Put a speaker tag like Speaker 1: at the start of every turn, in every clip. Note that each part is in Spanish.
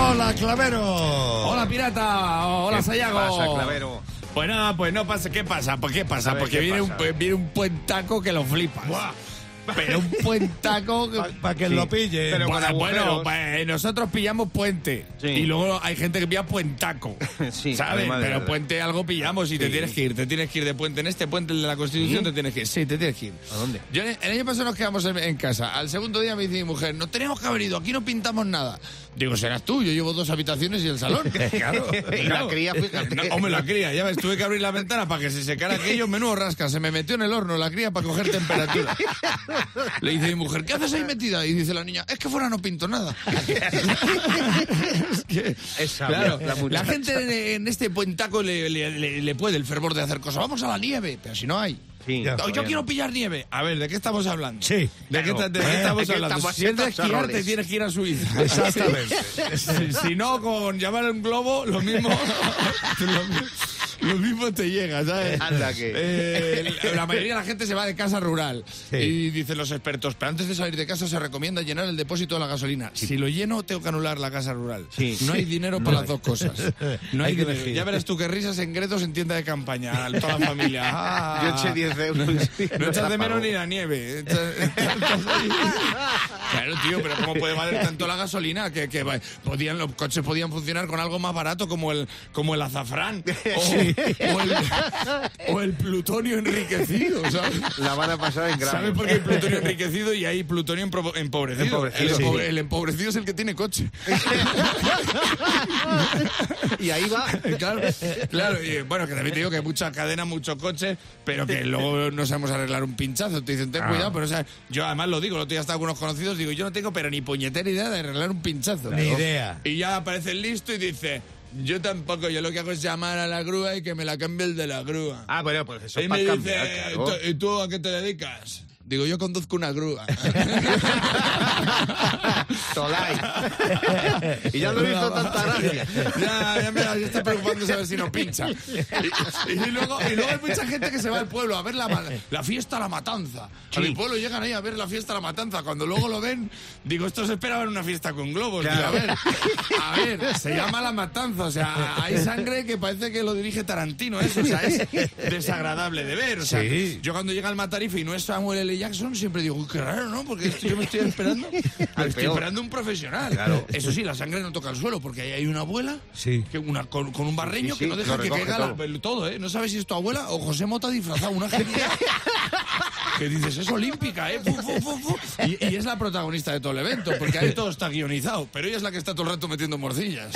Speaker 1: Hola, Clavero.
Speaker 2: Hola, pirata. Hola, Sayago.
Speaker 3: ¿Qué pasa, Clavero?
Speaker 2: Pues nada, pues no pasa. ¿Qué pasa? Pues ¿qué pasa? Porque viene un puentaco que lo flipas.
Speaker 1: Buah.
Speaker 2: Pero un puentaco que...
Speaker 1: Para que lo pille.
Speaker 3: Pero con
Speaker 2: Bueno,
Speaker 3: agujeros.
Speaker 2: pues nosotros pillamos puente.
Speaker 3: Sí.
Speaker 2: Y luego hay gente que pilla puentaco.
Speaker 3: Sí,
Speaker 2: ¿sabes?
Speaker 3: además de
Speaker 2: Pero
Speaker 3: verdad.
Speaker 2: puente algo pillamos y te tienes que ir. Te tienes que ir de puente. En este puente, el de la Constitución, te tienes que ir. Sí, te tienes que ir.
Speaker 3: ¿A dónde?
Speaker 2: Yo, el año pasado nos quedamos en casa. Al segundo día me dice mi mujer, no tenemos que haber ido, aquí no pintamos nada. Digo, serás tú, yo llevo 2 habitaciones y el salón. Claro.
Speaker 3: Y la cría, fíjate.
Speaker 2: No, hombre, la cría, ya ves, tuve que abrir la ventana para que se secara aquello, menudo rasca, se me metió en el horno la cría para coger temperatura. Le dice mi mujer, ¿qué haces ahí metida? Y dice la niña, es que fuera no pinto nada. Es que,
Speaker 3: Es sabia,
Speaker 2: claro,
Speaker 3: la muchacha.
Speaker 2: la gente en este puentaco le puede el fervor de hacer cosas. Vamos a la nieve, pero si no hay.
Speaker 3: Sí,
Speaker 1: Ya,
Speaker 2: No,
Speaker 3: todavía
Speaker 2: yo
Speaker 3: no.
Speaker 2: quiero pillar nieve. A ver, ¿de qué estamos hablando?
Speaker 1: Sí.
Speaker 2: ¿De qué,
Speaker 3: Claro.
Speaker 2: de qué estamos
Speaker 3: ¿De qué
Speaker 2: hablando?
Speaker 3: estamos
Speaker 2: Si es de
Speaker 3: haciendo
Speaker 2: esquiar,
Speaker 3: roles?
Speaker 2: te tienes que ir a Suiza.
Speaker 1: Exactamente.
Speaker 2: Si no, con llamar a un globo, lo mismo te llega, ¿sabes?
Speaker 3: Anda que...
Speaker 2: La mayoría de la gente se va de casa rural.
Speaker 1: Sí.
Speaker 2: Y dicen los expertos, pero antes de salir de casa se recomienda llenar el depósito de la gasolina. Si lo lleno, tengo que anular la casa rural.
Speaker 3: Sí.
Speaker 2: No hay dinero para las dos cosas. No hay
Speaker 1: Hay que
Speaker 2: dinero.
Speaker 1: elegir.
Speaker 2: Ya verás tú que risas en Gredos en tienda de campaña, a toda la familia. Ah.
Speaker 3: Yo eché 10 euros.
Speaker 2: No echas de menos ni la nieve. Claro, tío, pero ¿cómo puede valer tanto la gasolina? Los coches podían funcionar con algo más barato como el azafrán o el plutonio enriquecido, ¿sabes?
Speaker 3: La van a pasar en grano.
Speaker 2: ¿Sabes por qué hay plutonio enriquecido y hay plutonio empobrecido?
Speaker 3: Empobrecido,
Speaker 2: El empobrecido es el que tiene coche.
Speaker 3: Y ahí va.
Speaker 2: Claro, y bueno, que también te digo que mucha cadena, mucho coche, pero que luego no sabemos arreglar un pinchazo. Te dicen, ten cuidado, pero o sea, yo además lo digo, el otro día estaba con unos conocidos, digo, yo no tengo pero ni puñetera idea de arreglar un pinchazo.
Speaker 1: Ni idea.
Speaker 2: Y ya aparece el listo y dice, yo tampoco, yo lo que hago es llamar a la grúa y que me la cambie el de la grúa.
Speaker 3: Ah, bueno, pues eso
Speaker 2: Y
Speaker 3: es
Speaker 2: me
Speaker 3: para
Speaker 2: dice,
Speaker 3: cambiar, claro.
Speaker 2: ¿y tú a qué te dedicas? Digo, yo conduzco una grúa.
Speaker 3: Tolai. Y ya no le hizo tanta gracia.
Speaker 2: Ya me está preocupando saber si no pincha. Y luego hay mucha gente que se va al pueblo a ver la fiesta La Matanza. A mi pueblo llegan ahí a ver la fiesta La Matanza. Cuando luego lo ven, digo, estos esperaban una fiesta con globos.
Speaker 3: Claro.
Speaker 2: Digo, a ver, se llama La Matanza. O sea, hay sangre que parece que lo dirige Tarantino. Eso, o sea, es desagradable de ver. O sea,
Speaker 1: Sí.
Speaker 2: yo cuando llega el Matarife y no es Samuel L. Jackson, siempre digo, uy, qué raro, ¿no? Porque yo me estoy esperando. Estoy
Speaker 3: peor.
Speaker 2: esperando un profesional.
Speaker 3: Claro.
Speaker 2: Eso sí, la sangre no toca el suelo, porque ahí hay una abuela
Speaker 1: Sí.
Speaker 2: que con un barreño
Speaker 3: Sí,
Speaker 2: que no deja
Speaker 3: lo
Speaker 2: que
Speaker 3: recoge
Speaker 2: caiga
Speaker 3: todo.
Speaker 2: todo, ¿eh? No sabes si es tu abuela o José Mota disfrazado, una genial. Que dices, es olímpica, ¿eh? Fu, fu, fu, fu. Y es la protagonista de todo el evento, porque ahí todo está guionizado, pero ella es la que está todo el rato metiendo morcillas.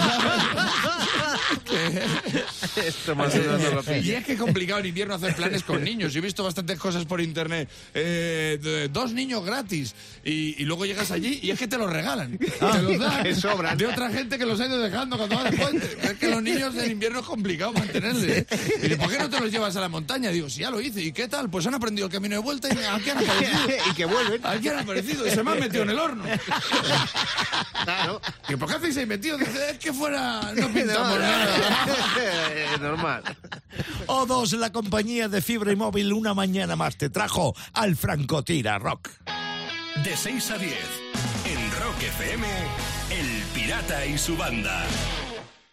Speaker 3: Esto más o menos no lo
Speaker 2: Y
Speaker 3: pilla.
Speaker 2: es que es complicado en invierno hacer planes con niños. Yo he visto bastantes cosas por internet. 2 niños gratis. Y luego llegas allí y es que te los regalan. Te los dan
Speaker 3: que sobran.
Speaker 2: de otra gente que los ha ido dejando cuando va de puente. Es que los niños en invierno es complicado mantenerles. Y dice, ¿por qué no te los llevas a la montaña? Digo, sí, ya lo hice. ¿Y qué tal? Pues han aprendido el camino de vuelta y aquí han aparecido.
Speaker 3: Y que vuelven.
Speaker 2: Aquí han aparecido y se me han metido en el horno.
Speaker 3: Claro.
Speaker 2: ¿Y por qué hacéis ahí metido? Dice, es que fuera no pintamos nada.
Speaker 3: Normal.
Speaker 1: O2, la compañía de fibra y móvil, una mañana más te trajo al Francotira Rock.
Speaker 4: De 6 a 10, en Rock FM, El Pirata y su banda.